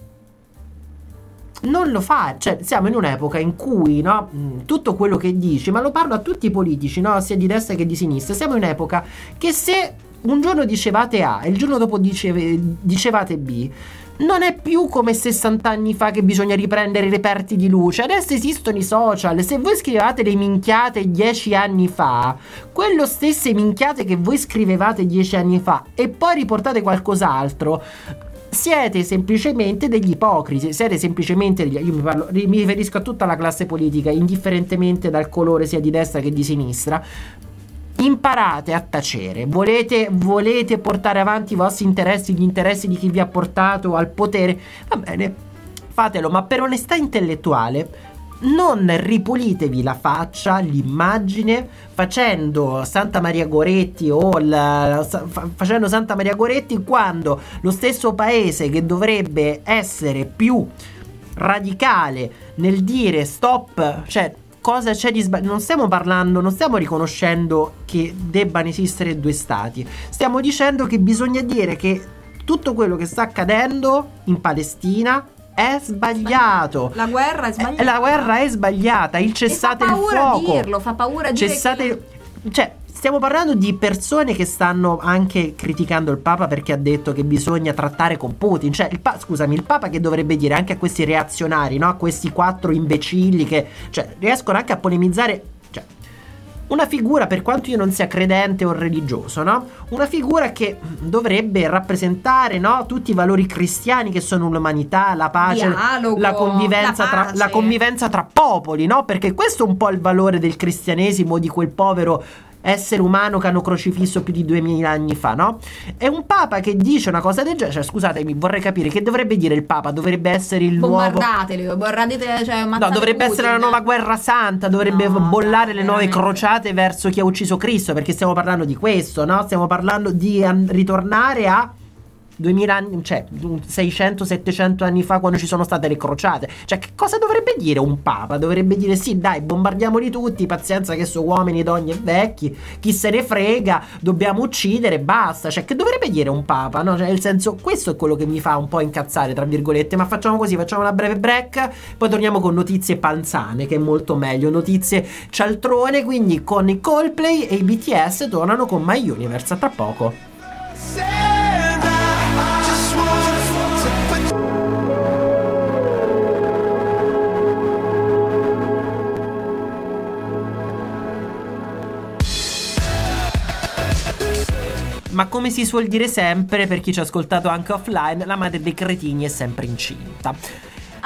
non lo fa, cioè siamo in un'epoca in cui, no, tutto quello che dici, ma lo parlo a tutti i politici, no, sia di destra che di sinistra, siamo in un'epoca che se un giorno dicevate A e il giorno dopo diceve, dicevate B, non è più come sessanta anni fa che bisogna riprendere i reperti di luce. Adesso esistono i social. Se voi scrivevate le minchiate dieci anni fa, quello stesse minchiate che voi scrivevate dieci anni fa, e poi riportate qualcos'altro, siete semplicemente degli ipocriti. Siete semplicemente degli, io mi, parlo, mi riferisco a tutta la classe politica, indifferentemente dal colore sia di destra che di sinistra. Imparate a tacere. Volete, volete portare avanti i vostri interessi, gli interessi di chi vi ha portato al potere? Va bene, fatelo, ma per onestà intellettuale non ripulitevi la faccia, l'immagine, facendo Santa Maria Goretti o la, fa, facendo Santa Maria Goretti quando lo stesso paese che dovrebbe essere più radicale nel dire stop, cioè cosa c'è di sbagliato? Non stiamo parlando, non stiamo riconoscendo che debbano esistere due stati. Stiamo dicendo che bisogna dire che tutto quello che sta accadendo in Palestina è sbagliato. La guerra è sbagliata. La guerra è sbagliata. Il cessate il fuoco. Fa paura dirlo, fa paura dire cessate, che... cioè, stiamo parlando di persone che stanno anche criticando il Papa perché ha detto che bisogna trattare con Putin. Cioè, il pa- scusami, il Papa che dovrebbe dire anche a questi reazionari, no? A questi quattro imbecilli che, cioè, riescono anche a polemizzare. Cioè, una figura, per quanto io non sia credente o religioso, no? Una figura che dovrebbe rappresentare, no? Tutti i valori cristiani che sono l'umanità, la pace, Dialogo, la convivenza la tra pace. la convivenza tra popoli, no? Perché questo è un po' il valore del cristianesimo, di quel povero essere umano che hanno crocifisso più di duemila anni fa, no? È un papa che dice una cosa del genere. Cioè, scusatemi, vorrei capire che dovrebbe dire il papa. Dovrebbe essere il nuovo... Bombardateli, bombardatele, cioè No, dovrebbe Putin. essere la nuova guerra santa. Dovrebbe No, bollare le nuove veramente. crociate verso chi ha ucciso Cristo. Perché stiamo parlando di questo, no? Stiamo parlando di an- ritornare a duemila anni, cioè seicento settecento anni fa, quando ci sono state le crociate. Cioè, che cosa dovrebbe dire un papa? Dovrebbe dire sì, dai, bombardiamoli tutti, pazienza che sono uomini, donne e vecchi, chi se ne frega, dobbiamo uccidere, basta. Cioè, che dovrebbe dire un papa, no? Cioè, nel senso, questo è quello che mi fa un po' incazzare, tra virgolette. Ma facciamo così, facciamo una breve break, poi torniamo con notizie panzane, che è molto meglio, notizie cialtrone. Quindi con i Coldplay e i B T S tornano con My Universe a tra poco. Ma come si suol dire sempre, per chi ci ha ascoltato anche offline, la madre dei cretini è sempre incinta.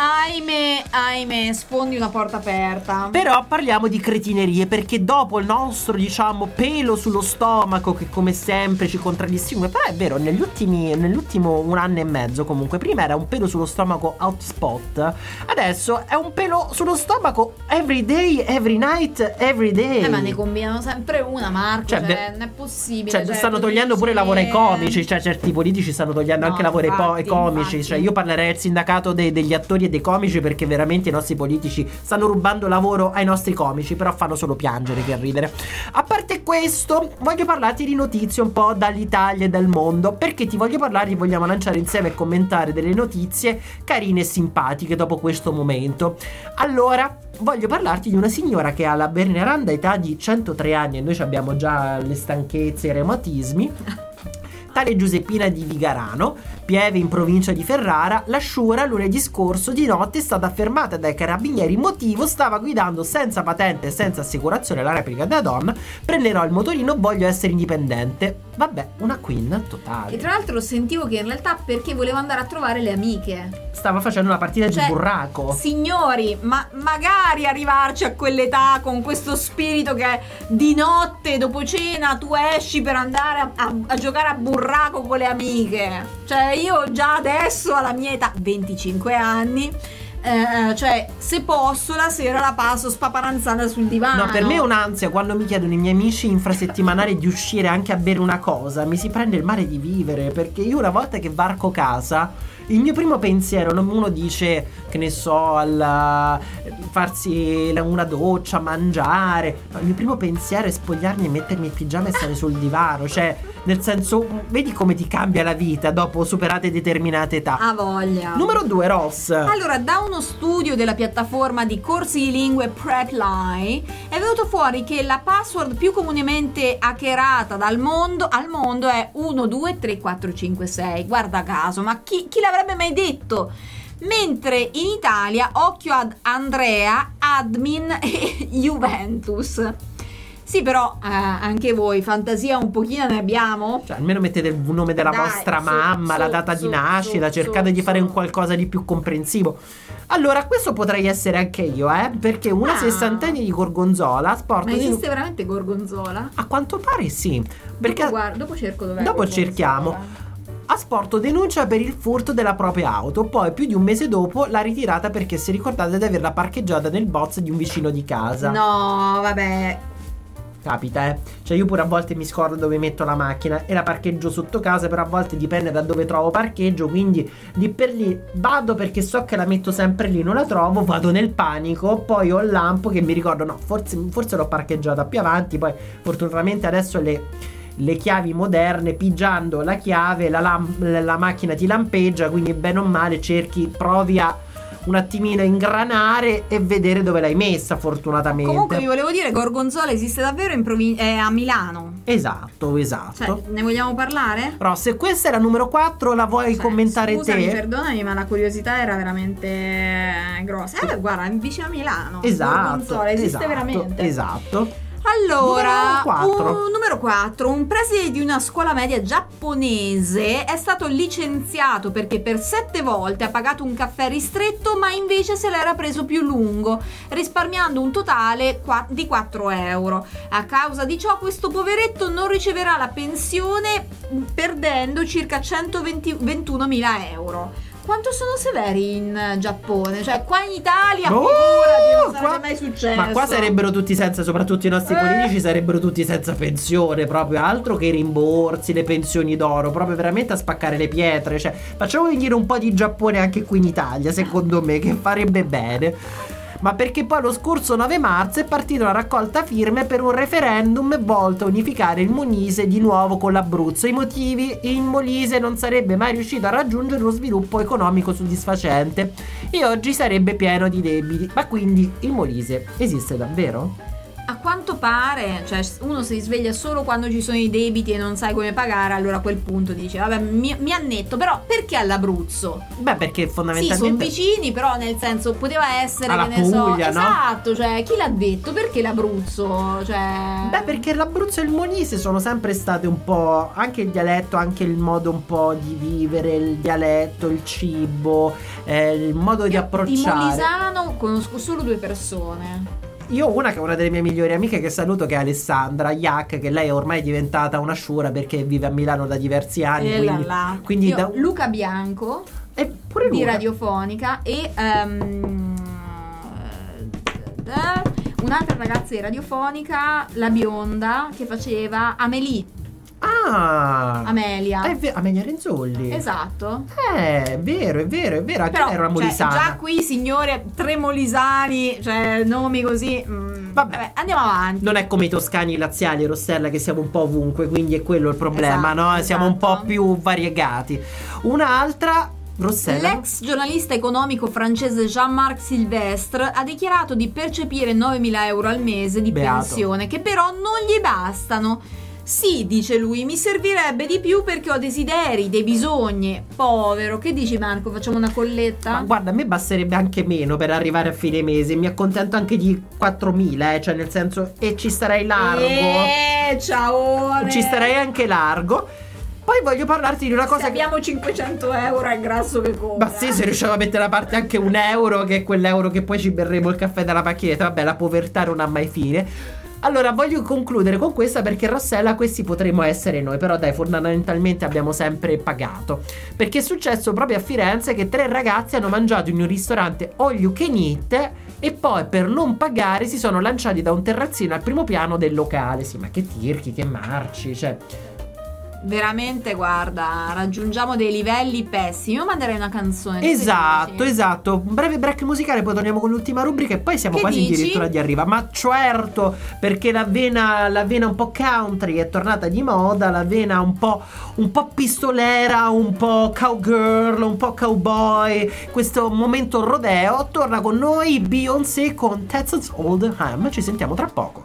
Ahimè, ahimè, sfondi una porta aperta. Però parliamo di cretinerie, perché dopo il nostro, diciamo, pelo sullo stomaco, che come sempre ci contraddistingue, però è vero, negli ultimi, nell'ultimo un anno e mezzo comunque, prima era un pelo sullo stomaco hotspot, adesso è un pelo sullo stomaco every day, every night, every day. Eh, ma ne combinano sempre una, Marco, Cioè, cioè, beh, non è possibile. Cioè, cioè, stanno tu togliendo dici- pure lavoro ai comici. Cioè, certi politici stanno togliendo No, anche lavoro ai, po- ai infatti, comici. infatti. Cioè, io parlerei del sindacato dei- degli attori e dei comici, perché veramente i nostri politici stanno rubando lavoro ai nostri comici. Però fanno solo piangere che ridere. A parte questo, voglio parlarti di notizie un po' dall'Italia e dal mondo. Perché ti voglio parlare, ti vogliamo lanciare insieme e commentare delle notizie carine e simpatiche dopo questo momento. Allora, voglio parlarti di una signora che ha la veneranda età di centotré anni, e noi abbiamo già le stanchezze e i reumatismi. Tale Giuseppina di Vigarano, Pieve in provincia di Ferrara, la sciura lunedì scorso di notte è stata fermata dai carabinieri. Motivo: stava guidando senza patente e senza assicurazione, la replica della donna. Prenderò il motorino, voglio essere indipendente. Vabbè, una queen totale. E tra l'altro sentivo che in realtà perché voleva andare a trovare le amiche. Stava facendo una partita Cioè, di burraco. Signori, ma magari arrivarci a quell'età con questo spirito che di notte dopo cena tu esci per andare a, a, a giocare a burraco con le amiche. Cioè, io già adesso alla mia età, venticinque anni, eh, cioè se posso la sera la passo spaparanzata sul divano. No, per me è un'ansia quando mi chiedono i miei amici infrasettimanali di uscire anche a bere una cosa. Mi si prende il male di vivere, perché io una volta che varco casa, il mio primo pensiero, non uno dice, che ne so, al farsi una doccia, mangiare, no, il mio primo pensiero è spogliarmi e mettermi il pigiama e stare sul divano, cioè nel senso, vedi come ti cambia la vita dopo superate determinate età. Ha voglia. Numero due, Ross. Allora, da uno studio della piattaforma di corsi di lingue PrepLine è venuto fuori che la password più comunemente hackerata dal mondo al mondo è uno due tre quattro cinque sei. Guarda caso, ma chi, chi l'avrebbe mai detto? Mentre in Italia, occhio ad Andrea, admin e Juventus. Sì, però eh, anche voi fantasia un pochino ne abbiamo? Cioè, almeno mettete il nome della Dai, vostra su, mamma, su, la data su, di nascita, su, cercate su, di fare su. un qualcosa di più comprensivo. Allora, questo potrei essere anche io, eh? Perché una Ah. sessantenne di Gorgonzola sporta Ma di- esiste veramente Gorgonzola? A quanto pare sì. Perché Dopo, guarda, dopo cerco dov'è dopo Gorgonzola. cerchiamo. A Sporto denuncia per il furto della propria auto, poi più di un mese dopo l'ha ritirata perché si è ricordata di averla parcheggiata nel box di un vicino di casa. No, vabbè. Capita, eh. Cioè io pure a volte mi scordo dove metto la macchina e la parcheggio sotto casa, però a volte dipende da dove trovo parcheggio, quindi lì per lì vado perché so che la metto sempre lì, non la trovo, vado nel panico, poi ho il lampo che mi ricordo, no, forse, forse l'ho parcheggiata più avanti, poi fortunatamente adesso le... le chiavi moderne, pigiando la chiave la, lam- la macchina ti lampeggia, quindi bene o male cerchi, provi a un attimino ingranare e vedere dove l'hai messa, fortunatamente. Comunque vi volevo dire, Gorgonzola esiste davvero in provin- eh, a Milano. Esatto, esatto. Cioè, ne vogliamo parlare? Però se questa è la numero quattro, la vuoi Cioè, commentare scusami, te? perdonami, ma la curiosità era veramente eh, grossa. Eh, guarda, è vicino a Milano. Esatto, Gorgonzola esiste esatto, veramente. esatto. Allora, Numero quattro. un, numero quattro, un preside di una scuola media giapponese è stato licenziato perché per sette volte ha pagato un caffè ristretto, ma invece se l'era preso più lungo, risparmiando un totale qua- di quattro euro. A causa di ciò, questo poveretto non riceverà la pensione, perdendo circa centoventunomila euro. Quanto sono severi in Giappone? Cioè, qua in Italia, Oh, figurati, non sarebbe qua- mai successo. Ma qua sarebbero tutti senza, soprattutto i nostri Eh. politici sarebbero tutti senza pensione, proprio altro che i rimborsi, le pensioni d'oro, proprio veramente a spaccare le pietre. Cioè, facciamo venire un po' di Giappone anche qui in Italia, secondo me, che farebbe bene. Ma perché poi lo scorso nove marzo è partita una raccolta firme per un referendum volto a unificare il Molise di nuovo con l'Abruzzo. I motivi? Il Molise non sarebbe mai riuscito a raggiungere uno sviluppo economico soddisfacente e oggi sarebbe pieno di debiti. Ma quindi il Molise esiste davvero? A quanto pare, cioè uno si sveglia solo quando ci sono i debiti e non sai come pagare, allora a quel punto dice vabbè mi, mi annetto, però perché all'Abruzzo? Beh, perché Sì, sono fondamentalmente vicini, però nel senso poteva essere Alla che ne so, Puglia, no? esatto, cioè chi l'ha detto? Perché l'Abruzzo? Cioè Beh, perché l'Abruzzo e il Molise sono sempre state un po', anche il dialetto, anche il modo un po' di vivere, il dialetto, il cibo, eh, il modo di io approcciare. di Molisano conosco solo due persone. Io ho una che è una delle mie migliori amiche che saluto, che è Alessandra Iac, che lei è ormai diventata una sciura perché vive a Milano da diversi anni. E quindi, là là. quindi Io, da- Luca Bianco è pure di lui. Radiofonica e ehm, eh, un'altra ragazza di Radiofonica, la bionda, che faceva Amelie, Ah, Amelia. è ve- Amelia Renzolli. Esatto. Eh, è vero, è vero, è vero. Anche Però lei era una cioè, molisana. già qui signore tre molisani, cioè nomi così. mm, Vabbè. vabbè, andiamo avanti. Non è come i toscani laziali, Rossella, che siamo un po' ovunque, quindi è quello il problema, Esatto, no? Siamo un po' esatto. più variegati. Un'altra, Rossella. L'ex giornalista economico francese Jean-Marc Silvestre ha dichiarato di percepire novemila euro al mese di Beato. pensione, che però non gli bastano. Sì, dice lui, mi servirebbe di più perché ho desideri, dei bisogni. Povero, che dici Marco? Facciamo una colletta? Ma guarda, a me basterebbe anche meno per arrivare a fine mese. Mi accontento anche di quattromila, eh, cioè nel senso, e ci starei largo. Eh, ciao. Ci starei anche largo. Poi voglio parlarti di una cosa Se abbiamo cinquecento euro è grasso che compra. Ma sì, se riusciamo a mettere da parte anche un euro, che è quell'euro che poi ci berremo il caffè dalla macchinetta. Vabbè, la povertà non ha mai fine. Allora, voglio concludere con questa perché Rossella, questi potremmo essere noi. Però dai, fondamentalmente abbiamo sempre pagato. Perché è successo proprio a Firenze che tre ragazzi hanno mangiato in un ristorante all you can eat e poi per non pagare si sono lanciati da un terrazzino al primo piano del locale. Sì, ma che tirchi, che marci, cioè... veramente, guarda, raggiungiamo dei livelli pessimi. Io manderei una canzone. Esatto, esatto. Un breve break musicale, poi torniamo con l'ultima rubrica e poi siamo Che quasi dici? addirittura di arriva. Ma certo, perché la vena, la vena un po' country è tornata di moda, la vena un po', un po' pistolera, un po' cowgirl, un po' cowboy. Questo momento rodeo torna con noi Beyoncé con Texas Hold'em. Ci sentiamo tra poco.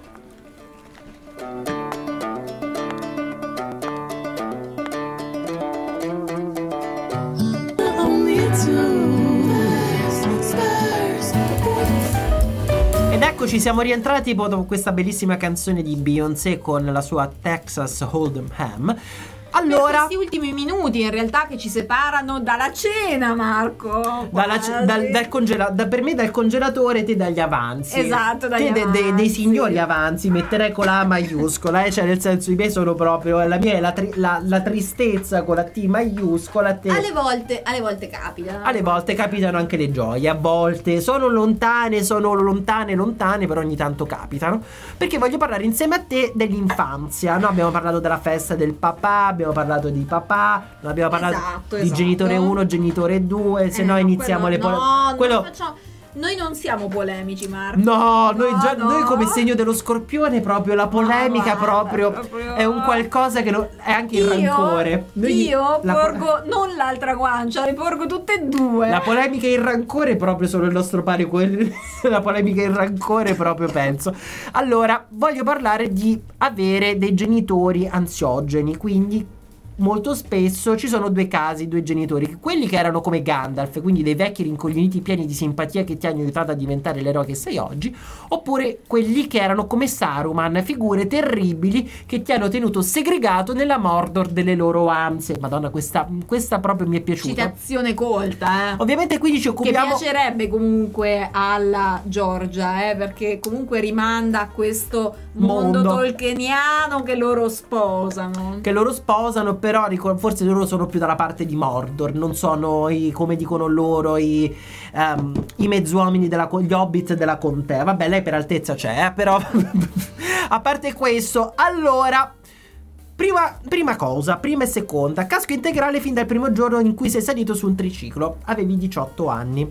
Ed eccoci, siamo rientrati dopo questa bellissima canzone di Beyoncé con la sua Texas Hold'em. Allora, per questi ultimi minuti in realtà che ci separano dalla cena, Marco, dalla, quasi. dal, dal congela, da, per me dal congelatore te dagli avanzi. Esatto, dagli te de, avanzi. De, dei signori avanzi, metterei con la A maiuscola, eh? Cioè nel senso i miei sono proprio, la mia è la, tri, la, la tristezza con la T maiuscola, te. Alle volte, alle volte capita. Alle volte capitano anche le gioie, a volte sono lontane, sono lontane, lontane, però ogni tanto capitano. Perché voglio parlare insieme a te dell'infanzia, no? Abbiamo parlato della festa del papà, abbiamo parlato di papà, non abbiamo parlato Esatto, di esatto. genitore uno, genitore due, se Eh, no no, iniziamo quello, le pole- no, quello non facciamo- noi non siamo polemici, Marco. No, noi, No, già, no. noi come segno dello scorpione proprio la polemica No, guarda, proprio, proprio- è un qualcosa che non, è anche il Io- rancore. Noi- Io la, porgo non l'altra guancia, le porgo tutte e due. la polemica e il rancore proprio sono il nostro pari, quel- la polemica e il rancore proprio penso. Allora, voglio parlare di avere dei genitori ansiogeni, quindi molto spesso ci sono due casi, due genitori, quelli che erano come Gandalf, quindi dei vecchi rincoglioniti pieni di simpatia che ti hanno aiutato a diventare l'eroe che sei oggi, oppure quelli che erano come Saruman, figure terribili che ti hanno tenuto segregato nella Mordor delle loro ansie. Madonna, questa, questa proprio mi è piaciuta. Citazione colta, eh. Ovviamente quindi ci Che occupiamo... piacerebbe comunque alla Giorgia, eh, perché comunque rimanda a questo mondo, Mondo. tolkieniano che loro sposano. che loro sposano, però ricor- forse loro sono più dalla parte di Mordor, non sono i, come dicono loro, i, ehm, i mezzuomini della co- gli hobbit della contea. Vabbè, lei per altezza c'è, eh, però a parte questo, allora prima, prima cosa, prima e seconda, casco integrale fin dal primo giorno in cui sei salito su un triciclo, avevi diciotto anni.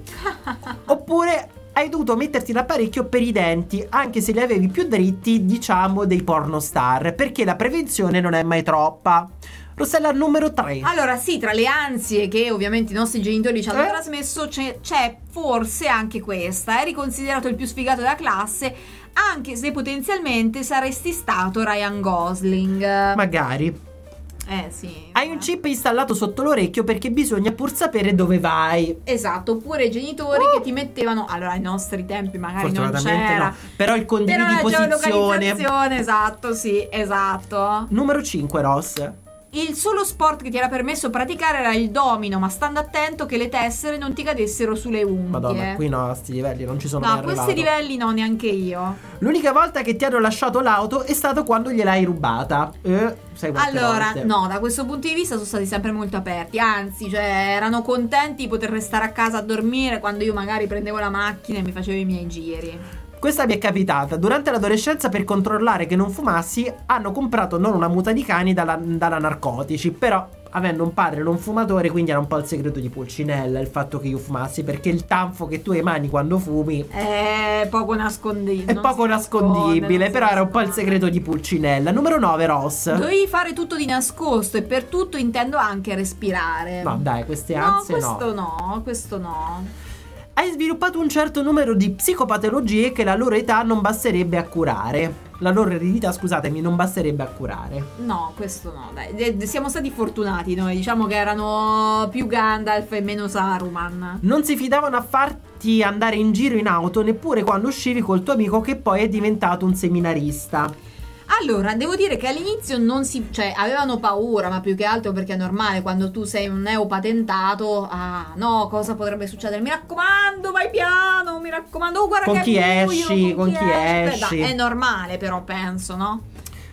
Oppure hai dovuto metterti l'apparecchio per i denti, anche se li avevi più dritti, diciamo, dei pornostar, perché la prevenzione non è mai troppa. Rossella, numero tre. Allora sì, tra le ansie che ovviamente i nostri genitori ci hanno Eh? trasmesso c'è, c'è forse anche questa. Eri considerato il più sfigato della classe, anche se potenzialmente saresti stato Ryan Gosling. Magari. Eh sì. Hai un chip installato sotto l'orecchio perché bisogna pur sapere dove vai. Esatto, oppure i genitori Uh. che ti mettevano, allora ai nostri tempi magari non Fortunatamente c'era, no. Però il condividi però la posizione. geolocalizzazione, esatto, sì, esatto. Numero cinque, Ross. Il solo sport che ti era permesso praticare era il domino, ma stando attento che le tessere non ti cadessero sulle unghie. Madonna, qui no, a sti livelli non ci sono No, mai a questi arrivato. livelli no, neanche io. L'unica volta che ti hanno lasciato l'auto è stato quando gliel'hai rubata. Eh, sai quante Allora, volte? no, da questo punto di vista sono stati sempre molto aperti. Anzi, cioè, erano contenti di poter restare a casa a dormire quando io magari prendevo la macchina e mi facevo i miei giri. Questa mi è capitata. Durante l'adolescenza, per controllare che non fumassi, hanno comprato non una muta di cani dalla, dalla narcotici. Però, avendo un padre non fumatore, quindi era un po' il segreto di Pulcinella il fatto che io fumassi, perché il tanfo che tu emani quando fumi È poco nascondibile. è poco nascondibile, però era un po' il segreto di Pulcinella. Numero nove, Ross. Dovevi fare tutto di nascosto, e per tutto intendo anche respirare. No, dai, queste No, ansie no. questo no, questo no. Hai sviluppato un certo numero di psicopatologie che la loro età non basterebbe a curare. La loro eredità, scusatemi, non basterebbe a curare. No, questo no, dai. De- siamo stati fortunati noi, diciamo che erano più Gandalf e meno Saruman. Non si fidavano a farti andare in giro in auto neppure quando uscivi col tuo amico che poi è diventato un seminarista. Allora, devo dire che all'inizio non si, cioè, avevano paura, ma più che altro perché è normale, quando tu sei un neopatentato, ah, no, cosa potrebbe succedere? Mi raccomando, vai piano, mi raccomando, oh, guarda Con che chi è buio, esci, con chi Beh, esci. dai, è normale però, penso, no?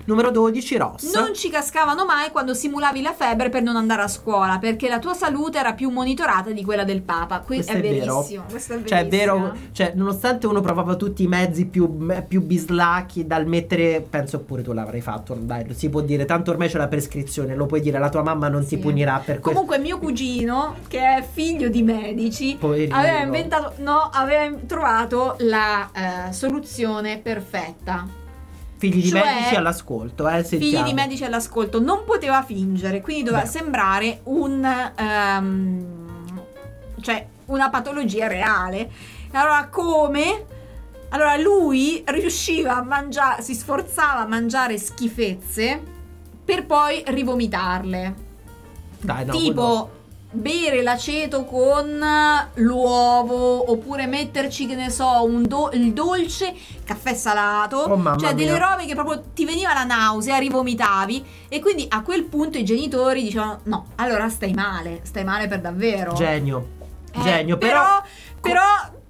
Numero dodici, Ross. Non ci cascavano mai quando simulavi la febbre per non andare a scuola, perché la tua salute era più monitorata di quella del Papa. Questo è, è verissimo. Questo è cioè, è vero, verissimo. cioè, nonostante uno provava tutti i mezzi più, più bislacchi dal mettere, penso pure tu l'avrai fatto, dai, lo si può dire, tanto ormai c'è la prescrizione, lo puoi dire, la tua mamma non Sì. ti punirà per questo. Comunque mio cugino, che è figlio di medici, Poverino. aveva inventato, no, aveva trovato la eh, soluzione perfetta. Figli di Cioè, medici all'ascolto, eh, Figli sentiamo. di medici all'ascolto, non poteva fingere, quindi doveva Beh. sembrare un ehm, cioè una patologia reale. Allora come? Allora lui riusciva a mangiare, si sforzava a mangiare schifezze per poi rivomitarle. Dai, no, Tipo quello- bere l'aceto con l'uovo, oppure metterci, che ne so, un do- il dolce, caffè salato, Oh, mamma cioè delle mia. robe che proprio ti veniva la nausea, rivomitavi, e quindi a quel punto i genitori dicevano no, allora stai male, stai male per davvero. Genio. Eh, Genio, però... però,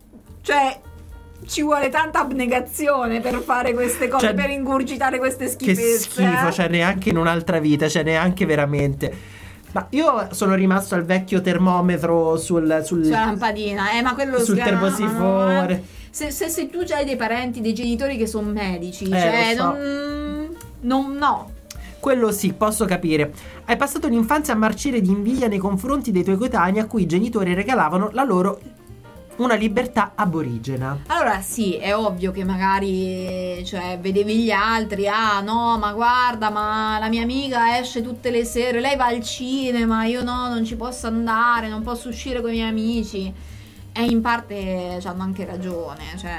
cioè ci vuole tanta abnegazione per fare queste cose, Cioè, per ingurgitare queste Che schifezze. schifo, eh. cioè neanche in un'altra vita, cioè neanche veramente. Ma io sono rimasto al vecchio termometro sul, sul, Sulla lampadina, eh, ma quello sul sgranano, termosifone. eh. Se, se, se tu già hai dei parenti, dei genitori che sono medici, Eh, cioè, lo so. non, non, no. Quello sì, posso capire. Hai passato l'infanzia a marcire di invidia nei confronti dei tuoi coetanei a cui i genitori regalavano la loro una libertà aborigena. Allora sì, è ovvio che magari, cioè, vedevi gli altri, ah no, ma guarda, ma la mia amica esce tutte le sere, lei va al cinema, io no, non ci posso andare, non posso uscire con i miei amici. E in parte hanno anche ragione, cioè,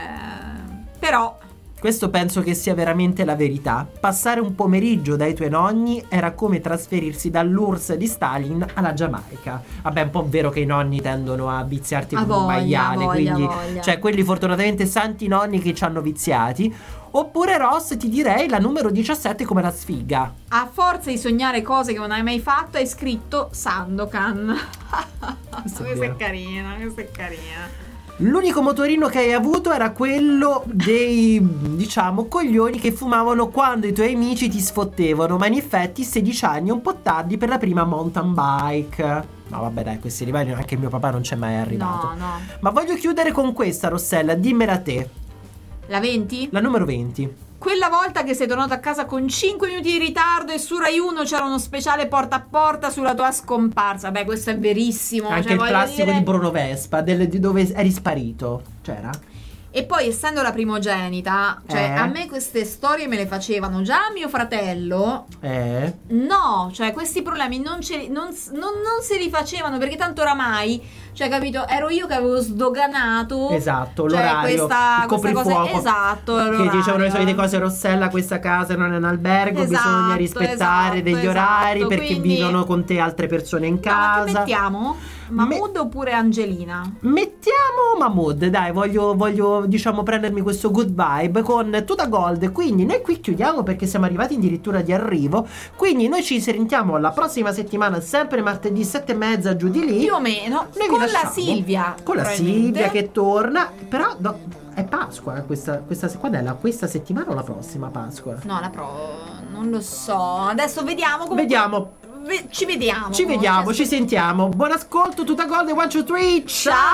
però... Questo penso che sia veramente la verità. Passare un pomeriggio dai tuoi nonni era come trasferirsi dall'U R S S di Stalin alla Giamaica. Vabbè, è un po' vero che i nonni tendono a viziarti A come un voglia, maiale, voglia, quindi voglia. cioè quelli fortunatamente santi nonni che ci hanno viziati. Oppure Ross, ti direi la numero diciassette come la sfiga. A forza di sognare cose che non hai mai fatto, hai scritto Sandokan. Questo è Questa vero. è carina, questa è carina. L'unico motorino che hai avuto era quello dei, diciamo, coglioni che fumavano quando i tuoi amici ti sfottevano, ma in effetti sedici anni un po' tardi per la prima mountain bike. No vabbè dai, a questi livelli anche il mio papà non c'è mai arrivato. No, no. Ma voglio chiudere con questa, Rossella, dimmela te, La venti? la numero venti. Quella volta che sei tornato a casa con cinque minuti di ritardo e su Rai uno c'era uno speciale porta a porta sulla tua scomparsa. Beh, questo è verissimo. Anche cioè, il voglio classico dire- di Bruno Vespa, del- di dove eri sparito. C'era? E poi, essendo la primogenita, cioè Eh? a me queste storie me le facevano già mio fratello. Eh? No, cioè questi problemi non, ce li- non, s- non- non se li facevano, perché tanto oramai, cioè capito, ero io che avevo sdoganato. Esatto, cioè, l'orario, questa, il questa cosa- coprifuoco. esatto, Che l'orario. dicevano le solite cose, Rossella, questa casa non è un albergo, Esatto, bisogna rispettare esatto, degli esatto, orari perché quindi- vivono con te altre persone in No, ma che casa. mettiamo? Mahmood oppure Angelina? Mettiamo Mahmood, dai, voglio, voglio diciamo prendermi questo good vibe con Tuta Gold. Quindi noi qui chiudiamo perché siamo arrivati addirittura di arrivo. Quindi noi ci sentiamo la prossima settimana, sempre martedì sette e mezza, giù di lì. Più o meno, Noi vi con la lasciamo. Silvia. Con la probabilmente. Silvia che torna. Però no, è Pasqua eh, questa, questa, quando è la, questa settimana o la prossima Pasqua? No, la pro... non lo so. Adesso vediamo. Comunque... Vediamo. Ve- ci vediamo. Ci comunque. vediamo, ci sentiamo. Buon ascolto, Tuta Gold e one, two, three.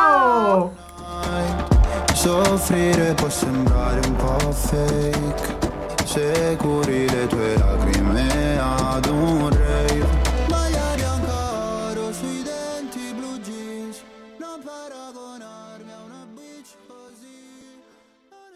Ciao! Soffrire può sembrare un po' fake, se curi le tue lacrime ad un rave.